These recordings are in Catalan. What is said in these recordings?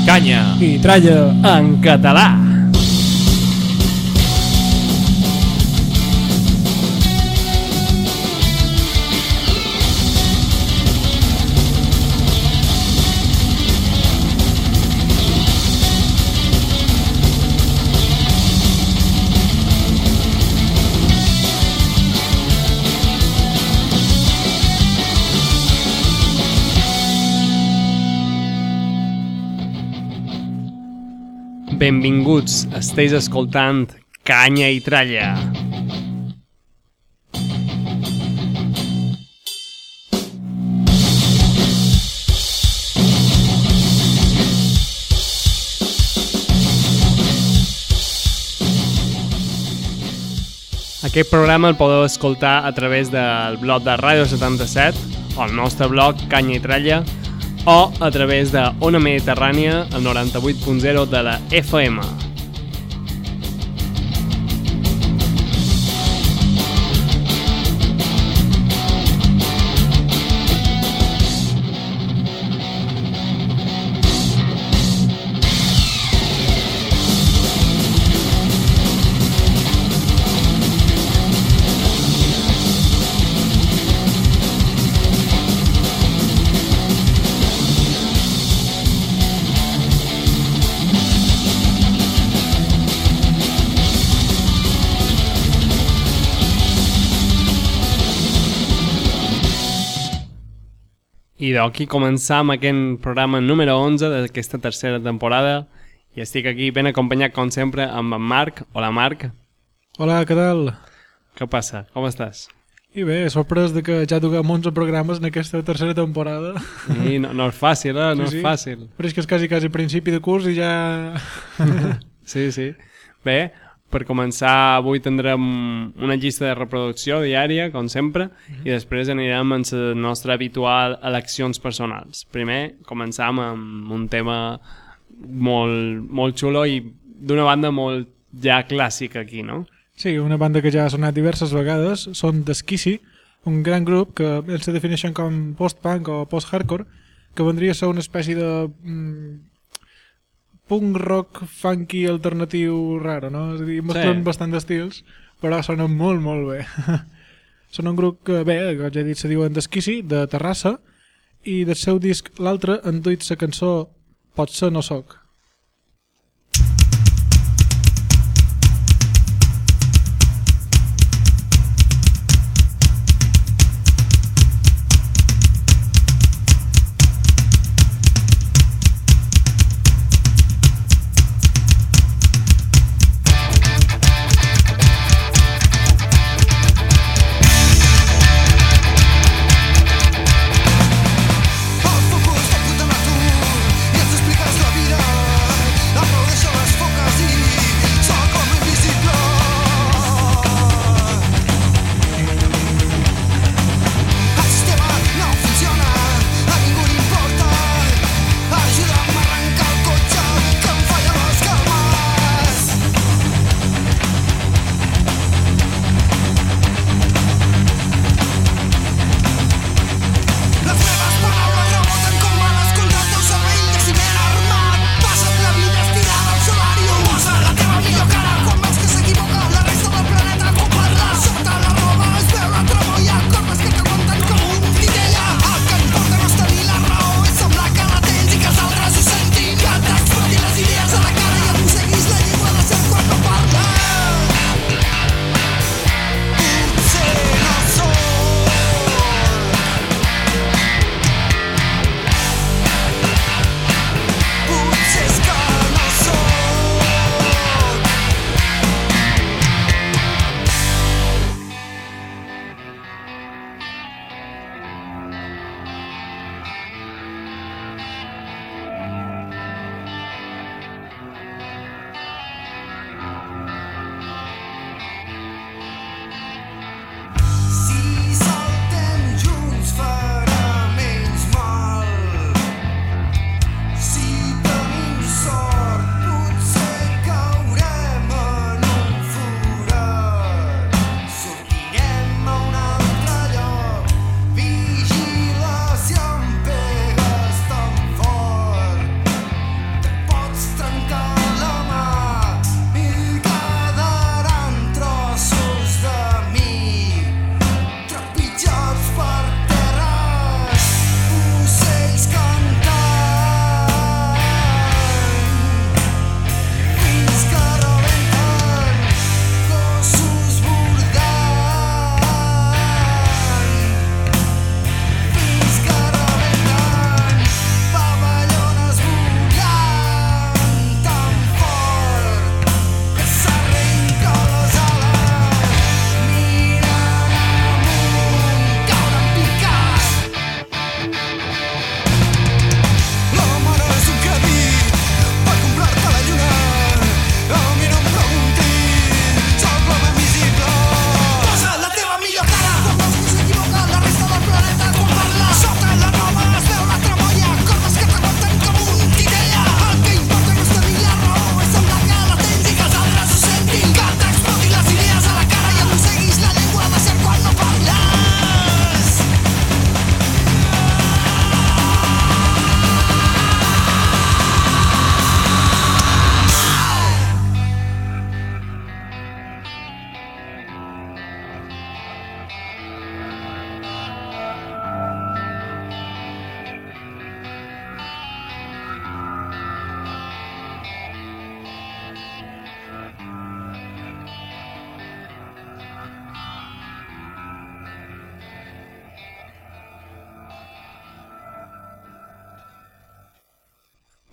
Canya i tralla en català. Benvinguts, esteu escoltant Canya i Tralla. Aquest programa el podeu escoltar a través del blog de Ràdio 77, o el nostre blog Canya i Tralla, o a través de Ona Mediterrània, el 98.0 de la FM. I d'aquí començam aquest programa número 11 d'aquesta tercera temporada i estic aquí ben acompanyat, com sempre, amb en Marc. Hola, Marc. Hola, què tal? Què passa? Com estàs? I bé, sorprès de que ja duguem 11 programes en aquesta tercera temporada. I no és fàcil, no és fàcil. Però és que és quasi principi de curs i ja... Sí. Bé, per començar, avui tindrem una llista de reproducció diària, com sempre, i després anirem amb la nostra habitual eleccions personals. Primer, començam amb un tema molt xulo i d'una banda molt ja clàssica aquí, no? Sí, una banda que ja ha sonat diverses vegades, són The Skissy, un gran grup que ells se defineixen com post-punk o post-hardcore, que vendria a ser una espècie de... punk rock funky alternatiu raro, no? És a dir, mesclen bastant d'estils, però sonen molt bé. Són un grup que, bé, com ja he dit, se diuen The Skissy, de Terrassa, i del seu disc l'altre han duit la cançó Potser no soc. Al focus de puta natur i ens expliques la vida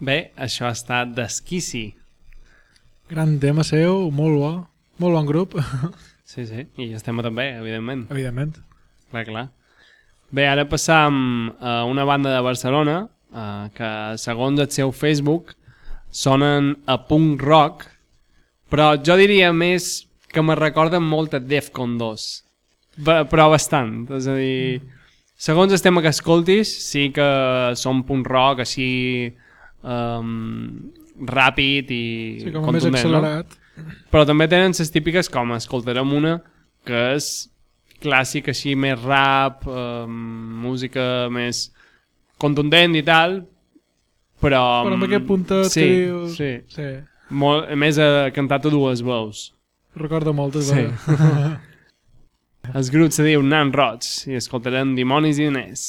Bé, això ha estat d'Esquissi. Gran tema seu, molt bo. Molt bon grup. Sí, i estem també, evidentment. Evidentment. Clar. Bé, ara passam a una banda de Barcelona que, segons el seu Facebook, sonen a punk rock, però jo diria més que me recorden molt a Defcon 2. Però bastant. És a dir, segons el tema que escoltis, sí que són punk rock així ràpid i sí, com contundent, més accelerat. No? Però també tenen les típiques, com escoltarem una, que és clàssic així, més rap, música més contundent i tal, però amb aquest puntet sí, que dius... Sí. Molt, a més, ha cantat a dues veus. Recordo moltes sí. veus. El grup se diu Nan Roig i escoltarem Dimonis i Diners.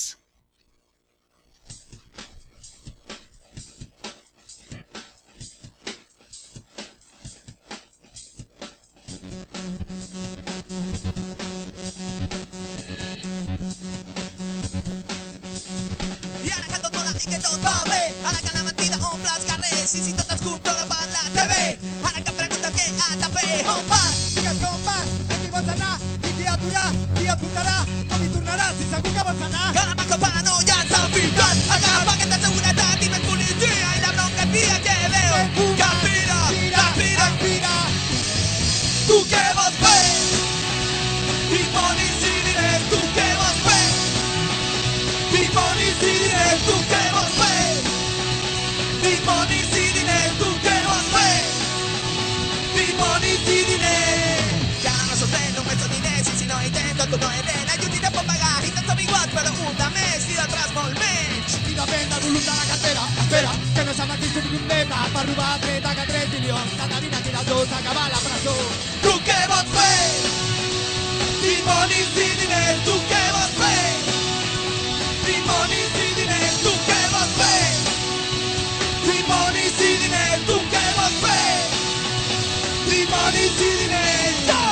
Que tot va bé, ara que la mentida omple els carrers i si tot es controla per la TV, ara que pregunta què ha de fer. On vas? Digues que on vas, a qui vols anar, i qui aturà, qui et portarà, com hi tornaràs, si segur que vols anar. Que la macro paranoia s'ha filtrat, agafa aquesta seguretat i més policia i la bronca et dia que veu. Respira, tu què vols fer? Dimonis i diners, tu què vols fer? Dimonis i diners, tu què vols fer? Dimonis i diners, tu què vols fer? Dimonis i diners. Ja no sorprèn només els diners i si no hi tens tot no hi tens. Ells diners pot pagar i tots som iguals però un de més i d'altres molt menys. I depèn del volum de la cartera. Espera, que no s'ha mateix que ningú neta per robar treta que 3 milions. Caterina tira els dos a acabar la presó. Tu què vols fer? Dimonis i diners, tu què vols fer? Dimonis i diners, tu què vols fer? Dimonis i diners, tu què vols fer? Dimonis i diners, no!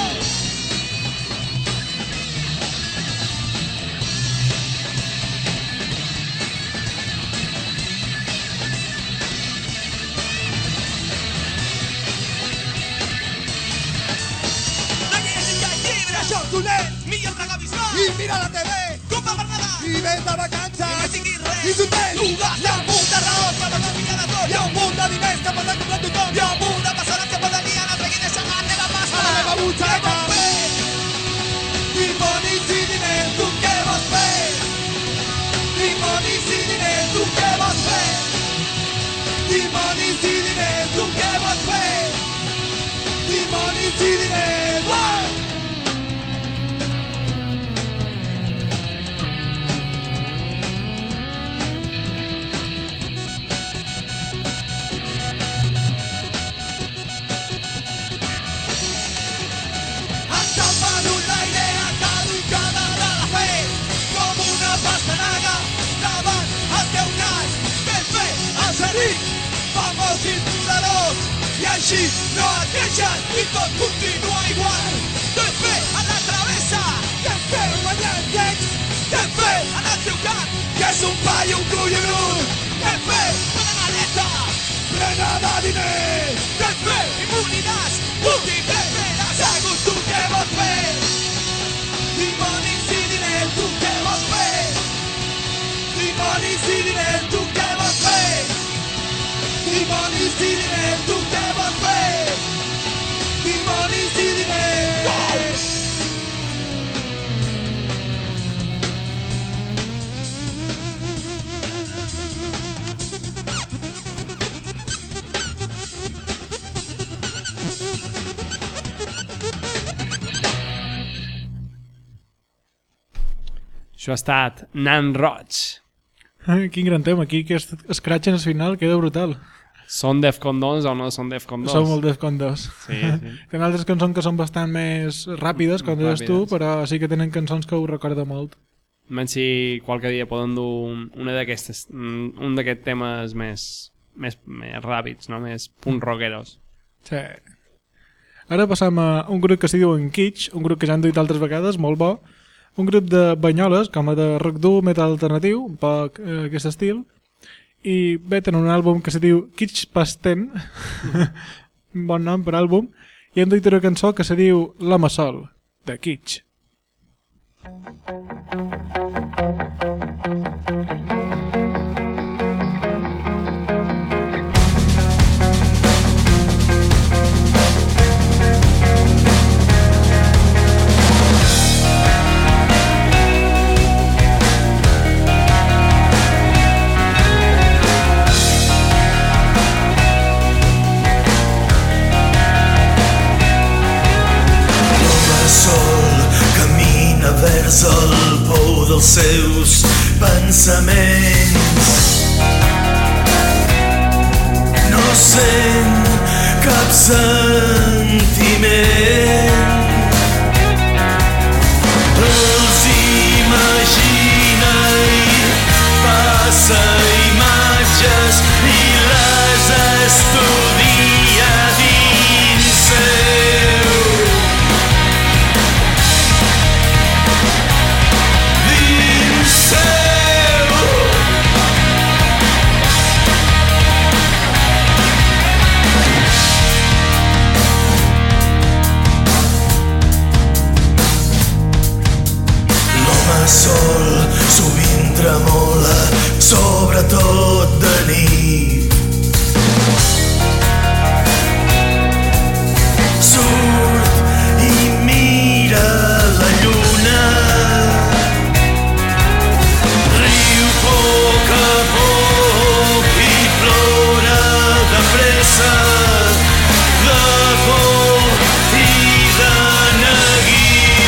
No lleis i llibre, això és dolent, millor tragar visual i mira la TV. Compra per Nadal i vés de vacances i no sigui res i t'hotel. Tu gasta. Hi ha un munt de raons per no ficar de tot. Hi ha un munt de diners que poden comprar tothom. Hi ha un munt de persones que poden dir a la treguin deixar la meva pasta a la meva butxaca. Dimonis i diners, tu què vols fer? Dimonis i diners, tu què vols fer? Dimonis i diners, tu què vols fer? Dimonis i diners, wow! Vamos impulsadors i així no et queixes i tot continua igual. Ten fe a la travessa, ten fe guanyant llecs, ten fe en el teu cap, que és un paio, un collonut. Ten fe a la maleta plena de diners, ten fe immunitats multipliques. Segons tu què vols fer? Dimonis i diners, tu què vols fer? Dimonis i diners, tu què vols fer? Dimonis i diners, tu què vols fer? Dimonis i diners. Això ha estat Nan Roig. Quin gran tema, aquí que escratxen al final queda brutal. Són Defcon 2 o no són Defcon 2? Som molt Defcon 2. Sí. Tenen altres cançons que són bastant més ràpides, com deies tu, però sí que tenen cançons que ho recorda molt. Menys si qualque dia poden dur una d'aquestes, un d'aquests temes més ràpids, no? Més punt rockeros. Sí. Ara passam a un grup que s'hi diu en Kitsch, un grup que ja han dit altres vegades, molt bo. Un grup de Banyoles, com a de rock dur, metal alternatiu, un poc aquest estil. i bé, tenen un àlbum que se diu Kitsch Pasten, bon nom per àlbum, i hem dit una cançó que se diu L'home sol, de Kitsch. Vers el pou dels seus pensaments. No sent cap sentiment. Els imagina i passa imatges i les estudia dins seu. Sol sovint tremola, sobretot de nit. Surt i mira la lluna, riu poc a poc i plora de pressa, de por i de neguit.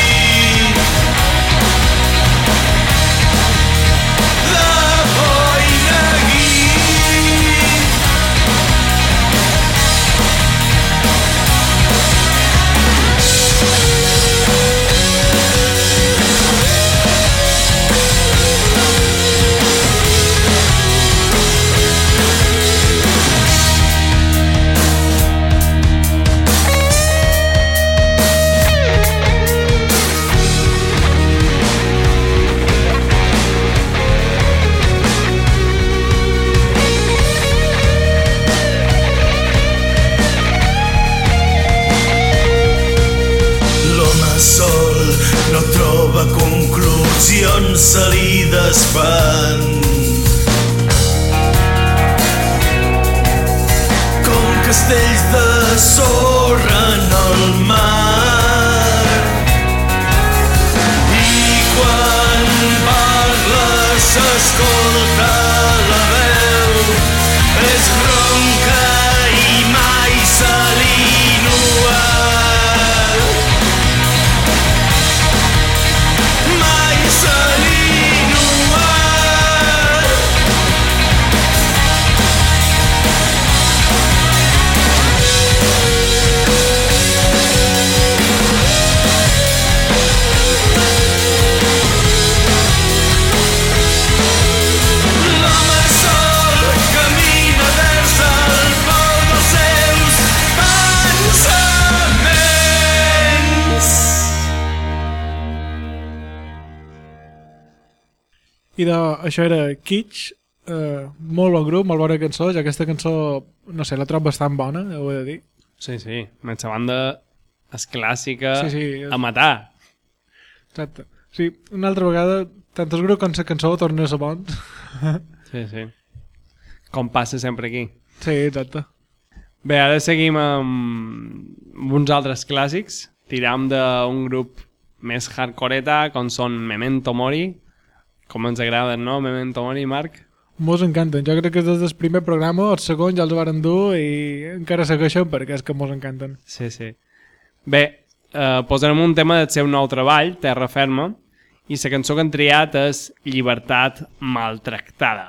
Conclusions se li desfan com castells de sorra en el mar, i quan parla s'escolta la veu, és ronca i mai se li nua. I això era Kitsch, molt bon grup, molt bona cançó, ja aquesta cançó, no sé, la trobo bastant bona, ho he de dir. Sí, sí, més banda és clàssica a matar. Exacte. Sí, una altra vegada, tant el grup com la cançó torna a ser bons. Sí, sí. Com passa sempre aquí. Sí, exacte. Bé, ara seguim amb uns altres clàssics. Tiram d'un grup més hardcoreta, com són Memento Mori. Com ens agraden, no? Memento Mori, Marc? Mos encanten. Jo crec que des del primer programa, el segon ja els varen dur i encara segueixen perquè és que mos encanten. Sí, sí. Bé, posarem un tema del seu nou treball, Terra Ferma, i la cançó que han triat és Llibertat Maltractada.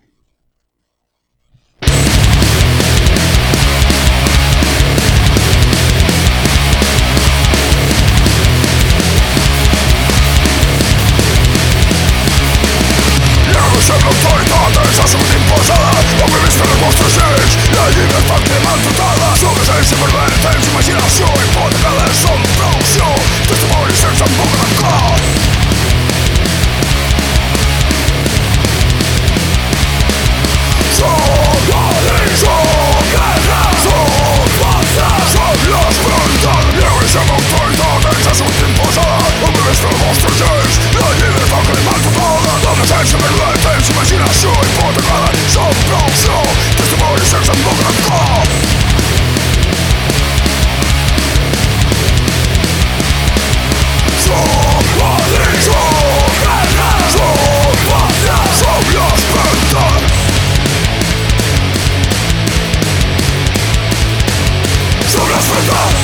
Autoridades assumint imposades, no he vist les vostres lleis, la llibertat que maltratada. Sobresense per veure temps, imaginació i pot haver de sol producció, testimoni sense en boca d'encar. visca els vostres lleis, la llibertat que li maltratada, la decència perduda de temps, imaginació hipotecada, som producció, testimoni sense boca de cop. Som padrins, som guerra, som pàtria, som l'esperantat. Som l'esperantat.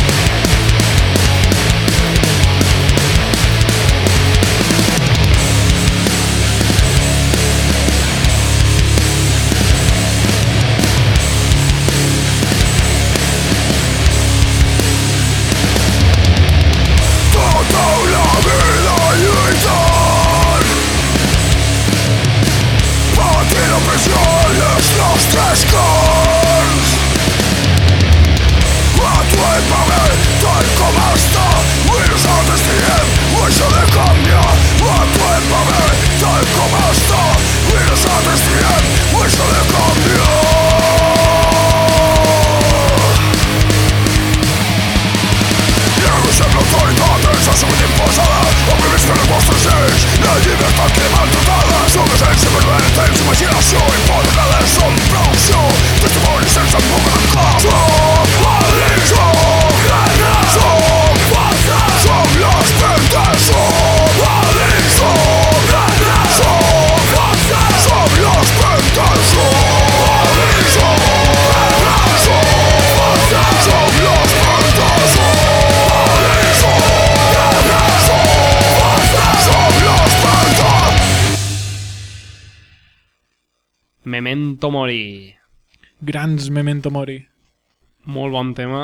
Memento Mori. Grans Memento Mori. Molt bon tema,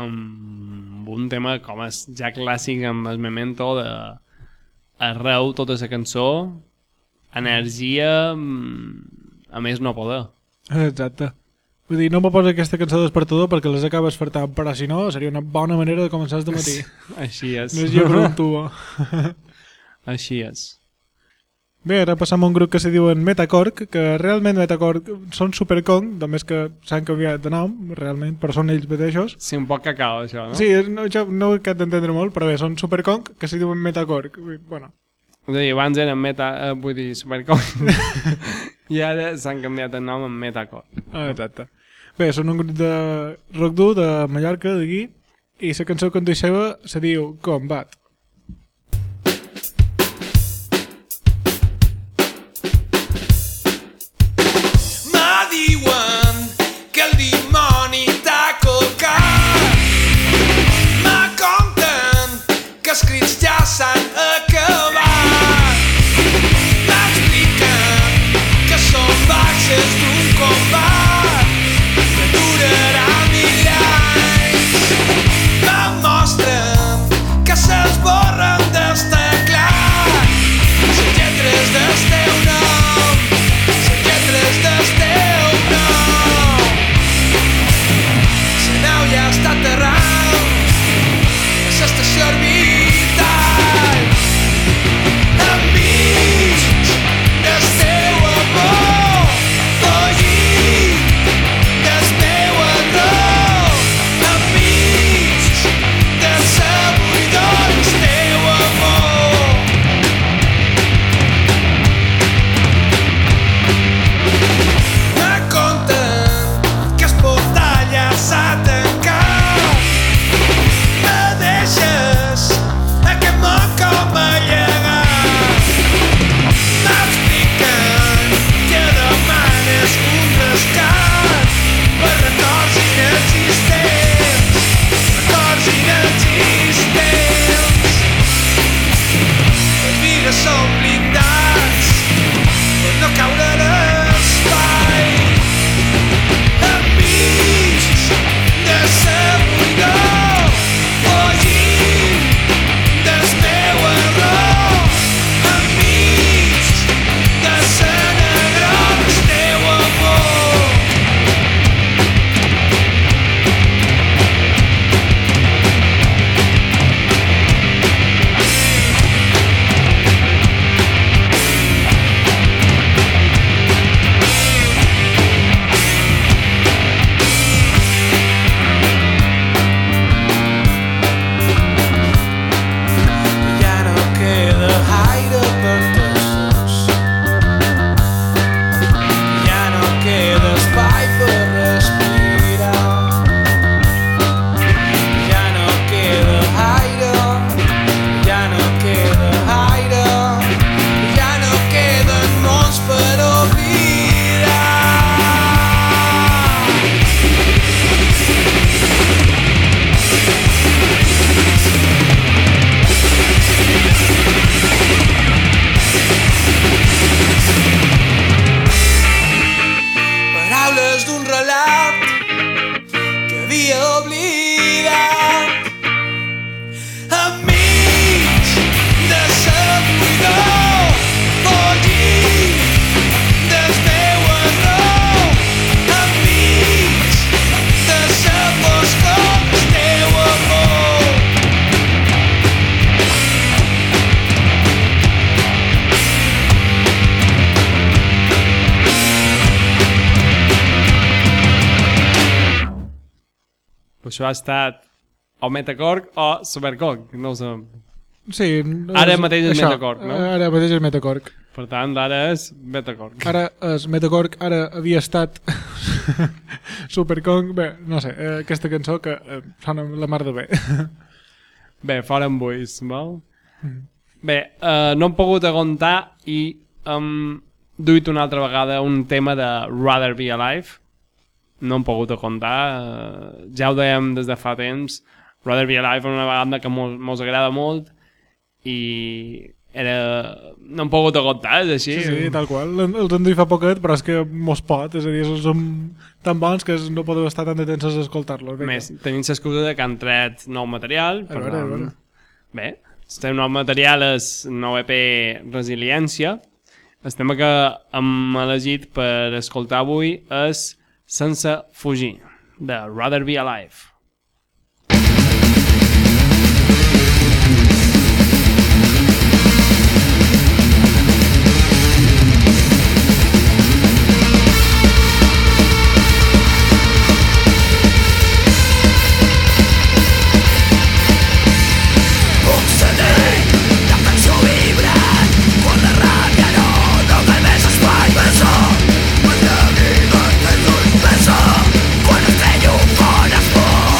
amb un tema com és ja clàssic amb el Memento de arreu tota la cançó, energia, a més no poder. Exacte. Vull dir, no me posa aquesta cançó despertador perquè les acabes fartant, però si no seria una bona manera de començar el matí. Així és. Energia per un tubo. Així és. Bé, ara passam a un grup que se diuen Metacork, que realment Metacork són supercong, només que s'han canviat de nom, realment, però són ells mateixos. Sí, un poc cacao, això, no? Sí, no, jo no ho he d'entendre molt, però bé, són supercong, que se diuen Metacork. Bueno. És a dir, abans eren vull dir, supercong, i ara s'han canviat el nom en Metacork. Exacte. Bé, són un grup de rock dur de Mallorca, d'aquí, i la cançó que en deixava se diu Combat. Diuen que el dimoni t'ha colcat. Me conten que els crits ja s'han acabat. M'expliquen que són baixes d'un combat que durarà 1000 anys. Me mostren que s'esborren del teclat les lletres del teu nom, les lletres del teu. Ja està aterrant a l'estació orbital. Enmig del teu amor Això ha estat o Metacork o Supercork, no ho sé. Sí, Ara mateix és Metacork, no? Ara mateix és Metacork. Per tant, ara és Metacork. Ara és Metacork, ara havia estat Supercork. Bé, no sé, aquesta cançó que sona la mar de bé. Bé, fora amb buis, val? Bé, no hem pogut aguantar i hem duit una altra vegada un tema de Rather Be Alive. No hem pogut aguantar, ja ho dèiem des de fa temps. Rather Be Alive és una banda que mos agrada molt i no hem pogut aguantar, és així. Sí, tal qual. Els hem dit fa poquet, però és que mos pot, és a dir, som tan bons que no podeu estar tant de temps a escoltar-los. Més, tenim l'excusa de que han tret nou material. A veure. Bé, el nou material és nou EP Resiliència. El tema que hem elegit per escoltar avui és Sense fugir, de Rather Be Alive. Quan es treia un fon es por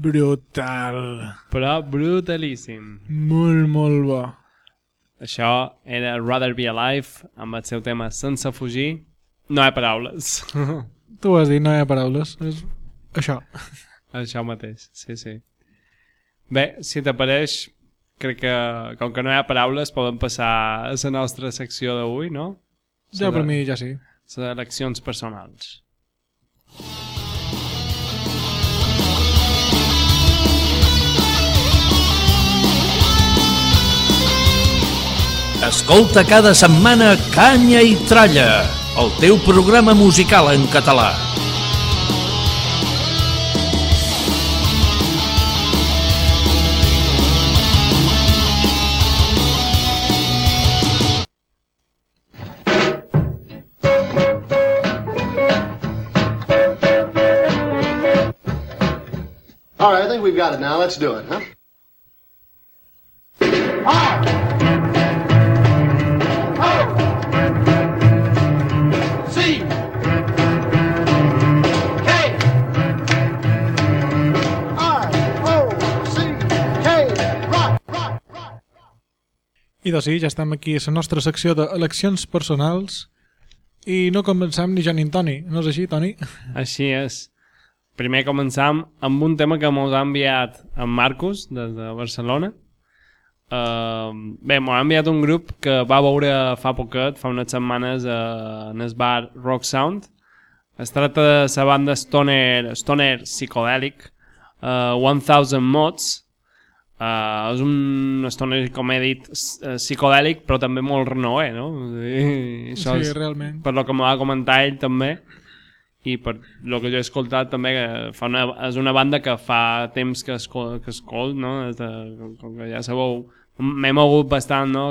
Brutal. Però brutalíssim. Molt, molt bo. Això era Rather Be Alive amb el seu tema Sense fugir. No hi ha paraules. Tu ho has dit, no hi ha paraules. És això. Això mateix, sí, sí. Bé, si t'apareix, crec que com que no hi ha paraules podem passar a la nostra secció d'avui, no? Ja per mi ja sí. Seleccions personals. Escolta cada setmana Canya i Tralla, el teu programa musical en català. All right, I think we've got it now. Let's do it, huh? I doncs sí, ja estem aquí a la nostra secció d'eleccions personals i no comencem ni jo ni en Toni. No és així, Toni? Així és. Primer començam amb un tema que mos ha enviat en Marcus, des de Barcelona. Bé, m'ho ha enviat un grup que va veure fa poquet, fa unes setmanes, en el bar Rock Sound. Es tracta de la banda stoner psicodèlic, 1000 Mods. És un stoner, com he dit, psicodèlic, però també molt renové, no? Això Sí, realment. per lo que m'ho va comentar ell també, i per lo que jo he escoltat també, que és una banda que fa temps que escolt, no? Com que ja sabeu, m'he mogut bastant, no?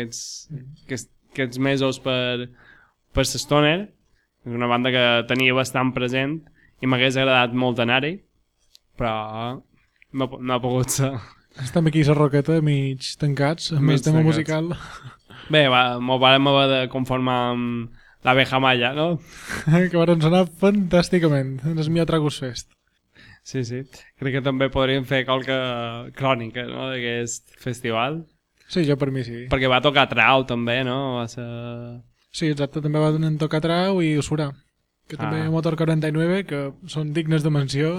Aquests mesos per l'stoner. És una banda que tenia bastant present i m'hagués agradat molt anar-hi, però no ha pogut ser. Estem aquí a la roqueta, mig tancats, amb el tema musical. Bé, m'ho vam haver de conformar amb l'Abeja Maya, no? Que van sonar fantàsticament. És mi Tragus Fest. Sí, sí. Crec que també podríem fer qualque crònica, no?, d'aquest festival. Sí, jo per mi sí. Perquè va tocar Trau, també, no? Va ser... Sí, exacte, també va donar tocar Trau i Usura, que també Motor 49, que són dignes de menció.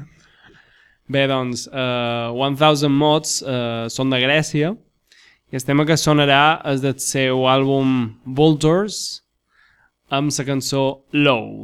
Bé, doncs, 1000 Mods són de Grècia i el tema que sonarà és del seu àlbum Vultures amb la cançó Low.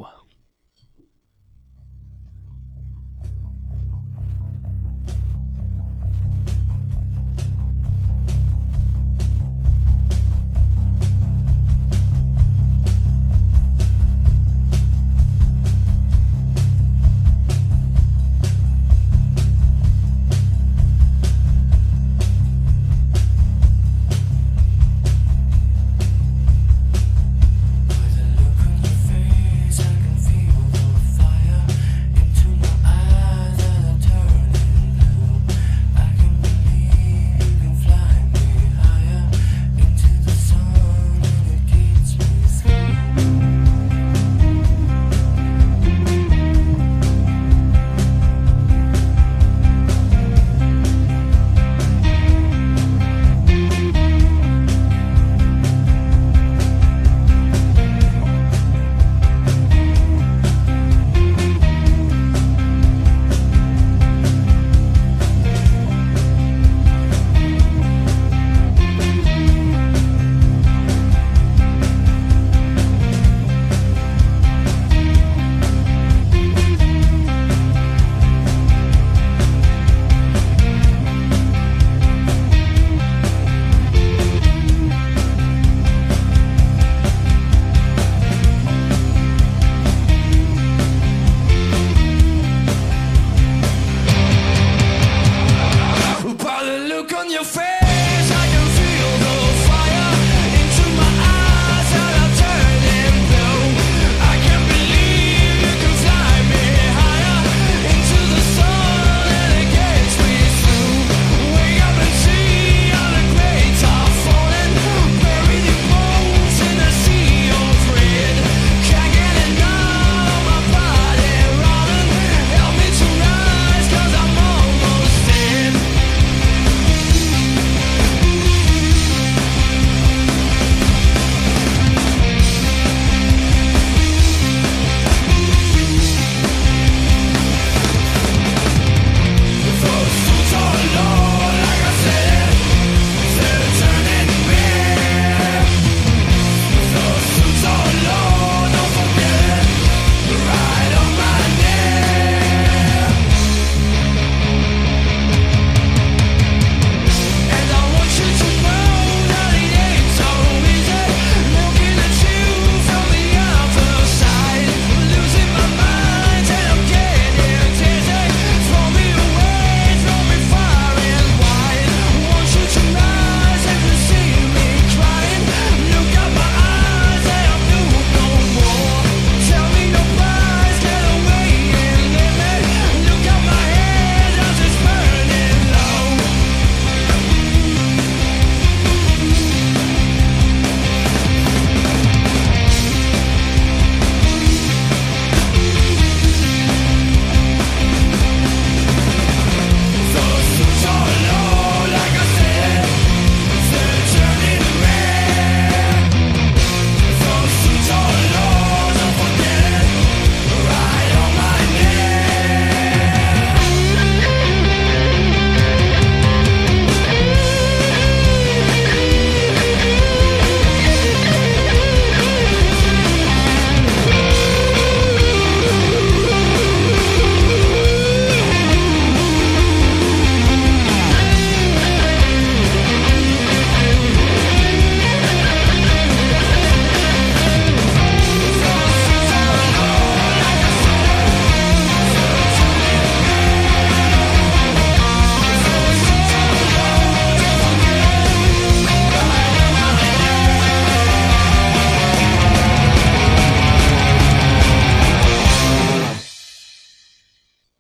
By the look on your face, I can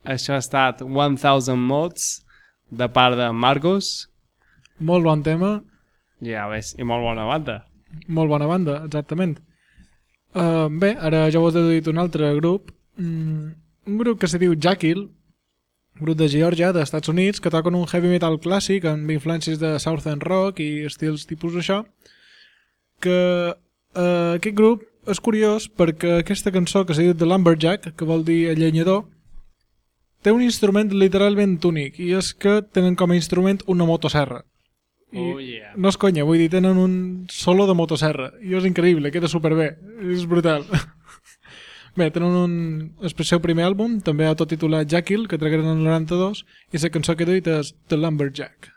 això ha estat 1000 Mods de part de Marcos. Molt bon tema. Ja ves, i molt bona banda. Molt bona banda, exactament. Bé, ara ja vos he dit un altre grup. Un grup que se diu Jekyll, un grup de Geòrgia, dels Estats Units, que toquen un heavy metal clàssic amb influències de Southern Rock i estils tipus això. Que aquest grup és curiós perquè aquesta cançó que s'ha dit The Lumberjack, que vol dir llenyador, té un instrument literalment únic, i és que tenen com a instrument una motosserra. Oh, yeah. No és conya, vull dir, tenen un solo de motosserra, i és increïble, queda superbé, és brutal. Bé, tenen el seu primer àlbum, també autotitulat Jekyll, que tragueren en el 92, i la cançó que he dit és The Lumberjack.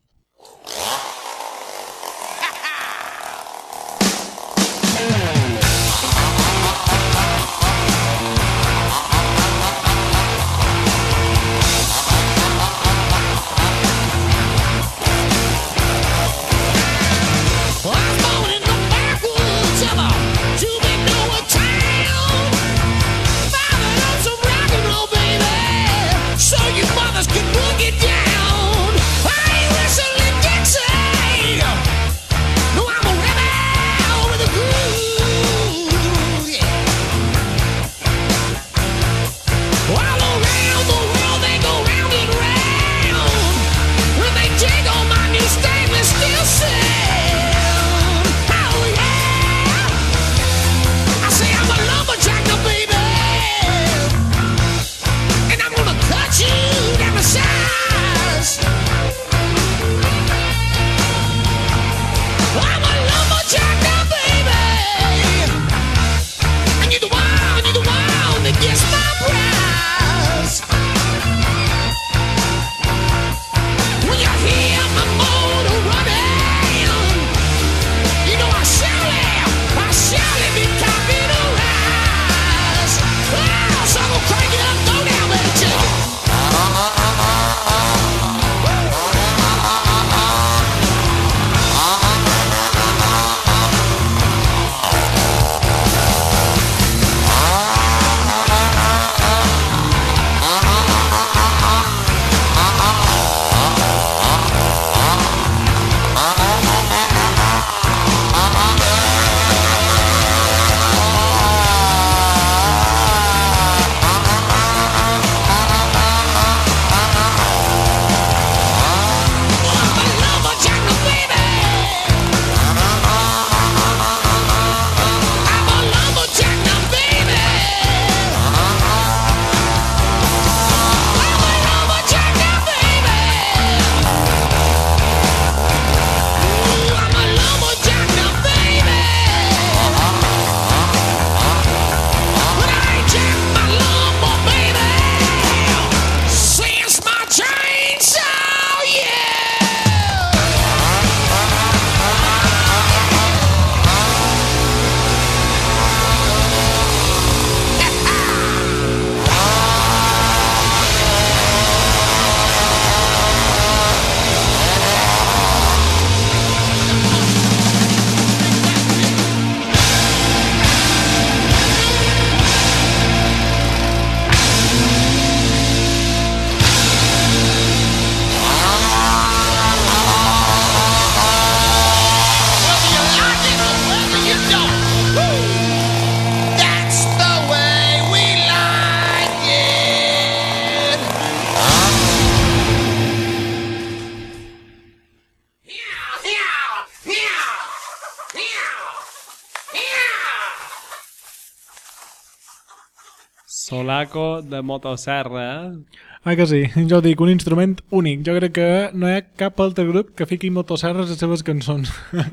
Solaco de motosserra, eh? Ah, que sí, jo dic, un instrument únic. Jo crec que no hi ha cap altre grup que fiqui motosserres a les seves cançons.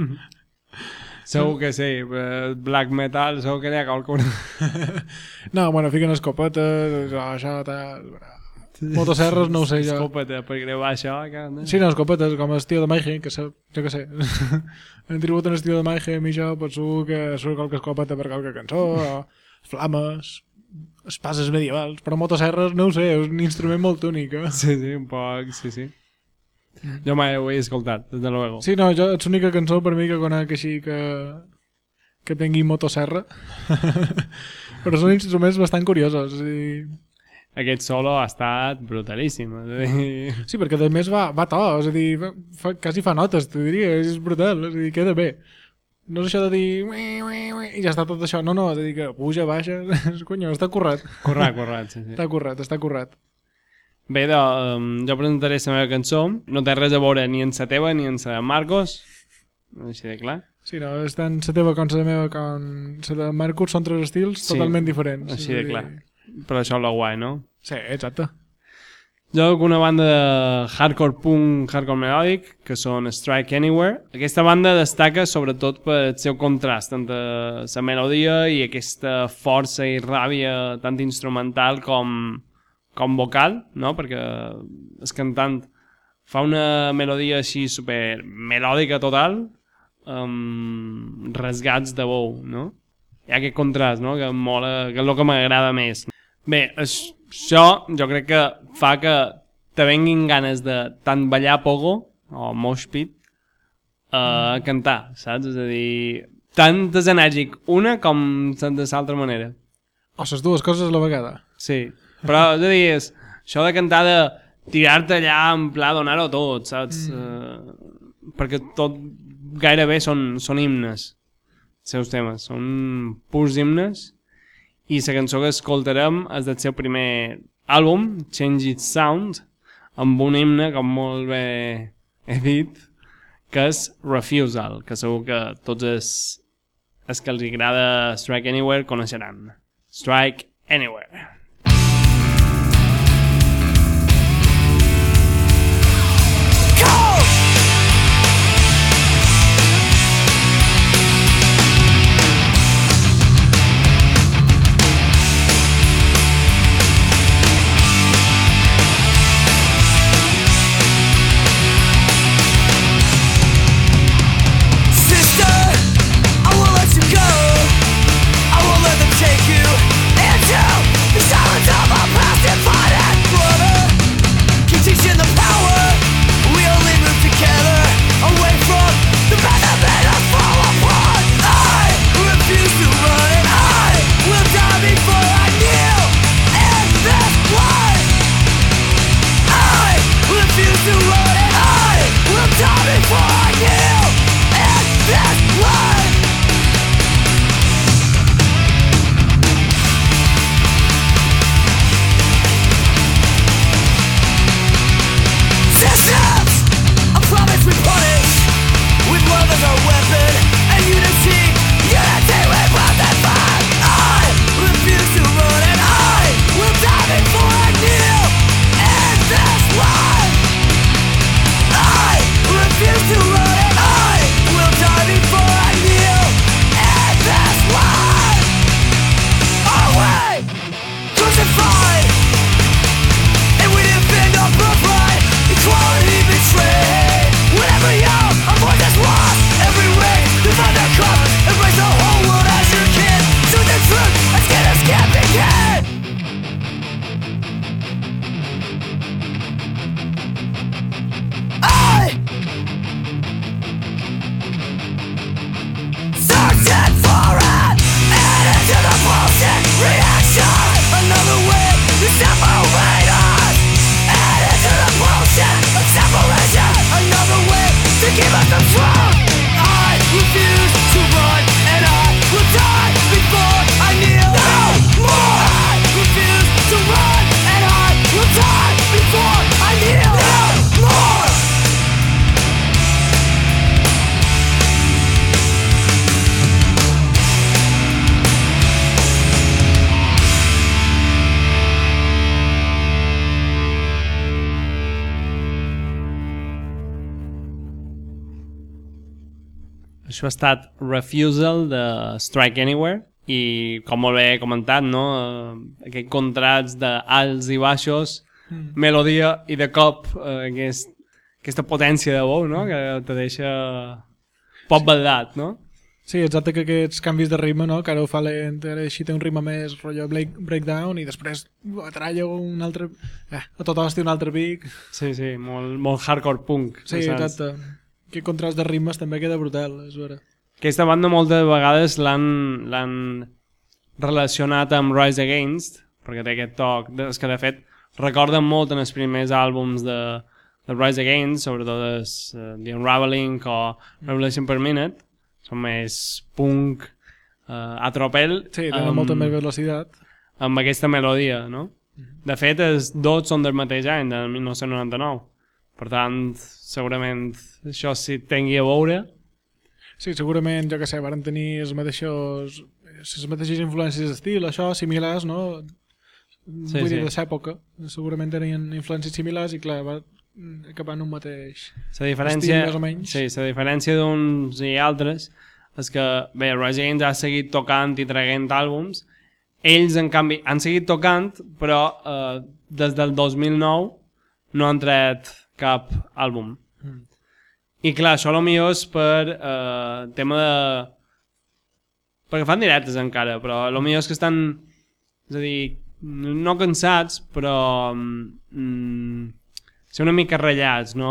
Segur que sí, black metal, segur que n'hi ha qualcuna. No, bueno, fiquen escopetes, això, tal... Motosserres, no ho sé jo. Escopeta, per gravar això, que... Sí, no, escopetes, com el tio de Mayhem, que jo què sé. En tribut en el tio de Mayhem i jo, pot ser que surt qualque escopeta per qualque cançó, o flames, espases medievals, però motosserres, no ho sé, és un instrument molt únic, eh? Sí, sí, un poc, sí, sí. Jo mai ho he escoltat, des de luego. Sí, no, és l'única cançó per mi que conec així que tingui motosserra. Però són instruments bastant curiosos. I... aquest solo ha estat brutalíssim. És a dir... Sí, perquè a més va to, és a dir, quasi fa notes, t'ho diria, és brutal, és a dir, queda bé. No és això de dir i ja està tot això, no, és a dir que puja, baixa, conyo, està currat. Currat, sí. Està currat. Bé, jo presentaré la meva cançó, no té res a veure ni en la teva ni en la Marcos, així de clar. Sí, no, tant la teva com la meva com la de Marcos són tres estils totalment diferents. Així de clar. Però això és lo guai, no? Sí, exacte. Jo soc una banda de hardcore punk, hardcore melòdic, que són Strike Anywhere. Aquesta banda destaca sobretot per el seu contrast entre la melodia i aquesta força i ràbia tant instrumental com vocal, no? Perquè el cantant fa una melodia així super melòdica total, amb rasgats de veu, no? Hi ha aquest contrast, no? Que em mola, que és el que m'agrada més. Bé, això jo crec que fa que te venguin ganes de tant ballar pogo o mosh pit a cantar, saps? És a dir, tant és enèrgic una com de l'altra manera. O les dues coses a la vegada. Sí, però és a dir, això de cantar de tirar-te allà en pla donar-ho tot, saps? Perquè tot gairebé són himnes, els seus temes, són purs himnes. I la cançó que escoltarem és del seu primer àlbum, Change Its Sound, amb un himne, com molt bé he dit, que és Refusal, que segur que tots els que els agrada Strike Anywhere coneixeran. Strike Anywhere. Això ha estat Refusal de Strike Anywhere i com molt bé he comentat, no? Aquest contrast d'alts i baixos, melodia i de cop aquesta potència de veu, no? Que te deixa poc baldat, no? Sí, exacte, que aquests canvis de ritme, no? Que ara ho fa lent, ara així té un ritme més rotllo breakdown i després tralla un altre... a tot hosti un altre pic. Sí, molt hardcore punk. Sí, exacte. Aquest contrast de ritmes també queda brutal, és vera. Aquesta banda moltes vegades l'han relacionat amb Rise Against, perquè té aquest toc, és que de fet recorden molt en els primers àlbums de Rise Against, sobretot The Unraveling o Revelation per Minute, són més punk, atropel, Sí, tenen molta més velocitat. amb aquesta melodia, no? De fet, els dos són del mateix any, del 1999. Per tant, segurament això sí tingui a veure. Sí, segurament, jo què sé, varen tenir les mateixes influències d'estil, això, similars, no? Sí, Vull dir, sí. de l'època. Segurament tenien influències similars i, clar, va acabar en un mateix La diferència, estil, més o menys. sí, la diferència d'uns i altres és que, bé, Rise Against ha seguit tocant i traient àlbums. Ells, en canvi, han seguit tocant, però des del 2009 no han tret cap àlbum. I clar, això potser és per tema de... perquè fan directes encara, però potser és que estan, és a dir, no cansats, però ser una mica ratllats, no?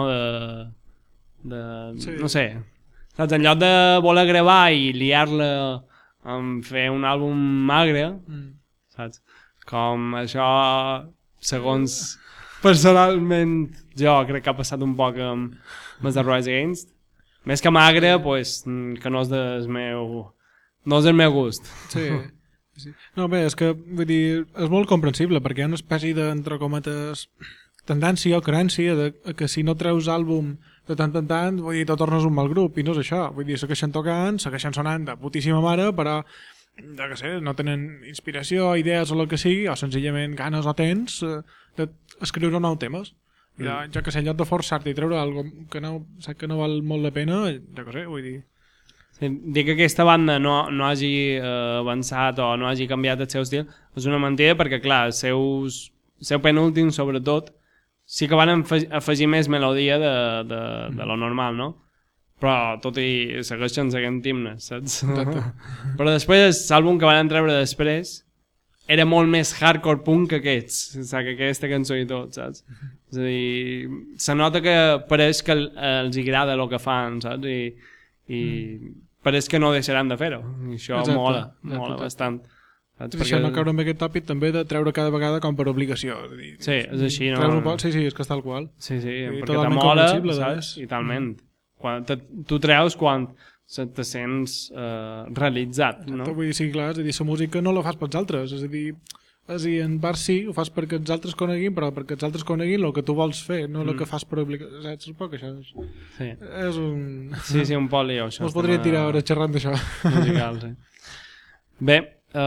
Sí. No sé, saps? En lloc de voler gravar i liar-la en fer un àlbum magre, saps? Com això, segons personalment jo crec que ha passat un poc amb els de Rise Against. Més que magre, pues, que no és del meu... no és del meu gust. Sí. Sí. No, bé, és que, vull dir, és molt comprensible, perquè hi ha una espècie d'entre cometes tendència o creencia de que si no treus àlbum de tant en tant, vull dir, te tornes un mal grup, i no és això. Vull dir, segueixen tocant, segueixen sonant de putíssima mare, però, jo què sé, no tenen inspiració, idees o el que sigui, o senzillament ganes o tens d'escriure nous temes. I jo què sé, en lloc de forçar-te i treure alguna que no, saps que no val molt la pena, jo què sé, vull dir... Sí, dir que aquesta banda no hagi avançat o no hagi canviat el seu estil és una mentida perquè, clar, el seu penúltim, sobretot, sí que van afegir més melodia de lo normal, no? Però tot i segueixen seguint himnes, saps? Però després l'àlbum que van treure després era molt més hardcore punk que aquests, saps? Que aquesta cançó i tot, saps? És a dir, se nota que pareix que els agrada el que fan, saps? I pareix que no deixaran de fer-ho. I això mola bastant. Saps? Perquè... no caure amb aquest tòpic també de treure cada vegada com per obligació. Sí, és així, no? Sí, és que és tal qual. Sí, I perquè te mola, saps? I talment. Tu treus quan te sents realitzat, no? Vull dir, sí, clar, és a dir, la música no la fas pels altres, és a dir, en part sí, ho fas perquè els altres coneguin, però perquè els altres coneguin el que tu vols fer, no el que fas per obligació. Saps? Suposo que això és un... Sí, un poc lió, això. Us podria tirar hores xerrant d'això. Musical, sí. Bé,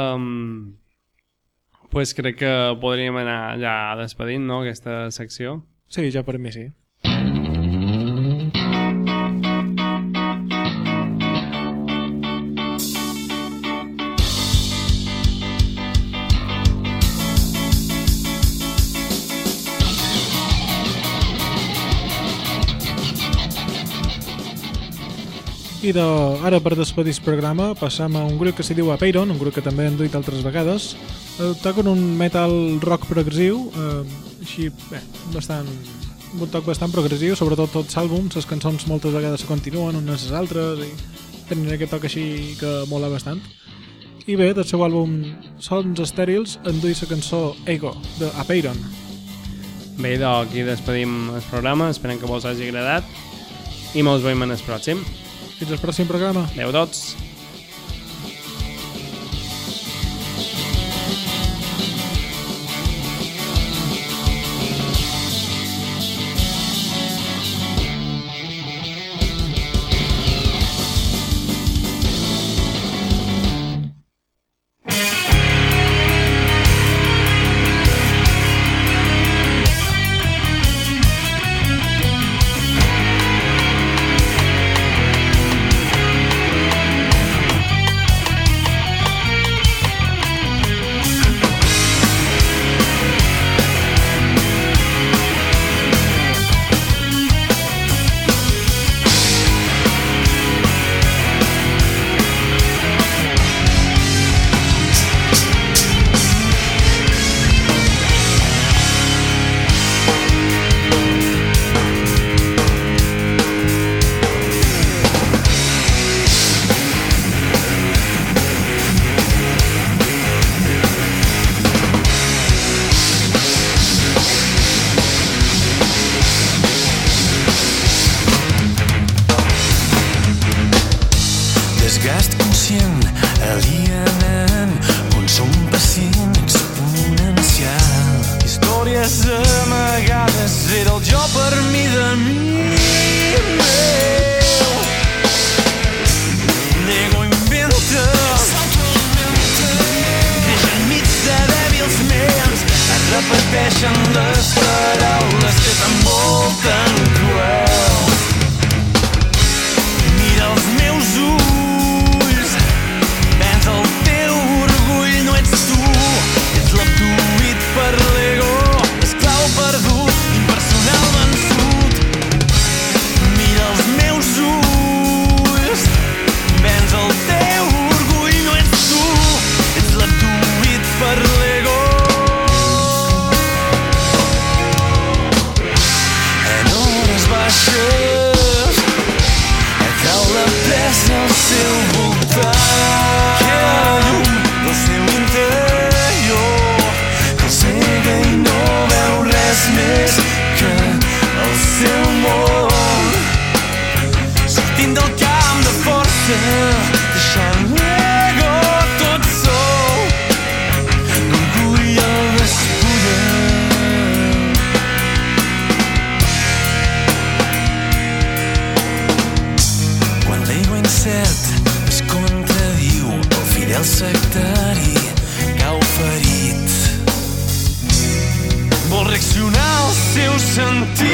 pues crec que podríem anar ja despedint, no?, aquesta secció. Sí, ja per mi sí. I ara per despedir el programa passam a un grup que s'hi diu Apeiron, un grup que també hem duit altres vegades. Toquen un metal rock progressiu, així, bé, un toc bastant progressiu, sobretot tots els àlbums, les cançons moltes vegades se continuen unes les altres i tenen aquest toc així que mola bastant. I bé, del seu àlbum Sons Estèrils en duit la cançó Ego, de Apeiron. Bé, doncs aquí despedim el programa, esperem que vos hagi agradat i mos veiem en el pròxim. Fins al pròxim programa. Adéu a tots. d'amagades era el jo per mi de mi meu. Nego inventa, creixen mits de dèbils ments, es repeteixen les paraules que t'envolten cruels. Mira els meus ulls, vens el teu orgull, no ets tu, ets l'abduït per l'ego, esclau perdut, impersonal vençut. Mira els meus ulls, vens el teu orgull, no ets tu, ets l'abduït per l'ego. En hores baixes cau la pressa al seu voltant, queda la llum del seu interior, que el cega i no veu res més que el seu món. Sortint del camp de força, deixant l'ego tot sol, l'orgull el despulla. Quan l'ego incert es contradiu, el fidel sectari cau ferit. Vol reaccionar al seu sentit,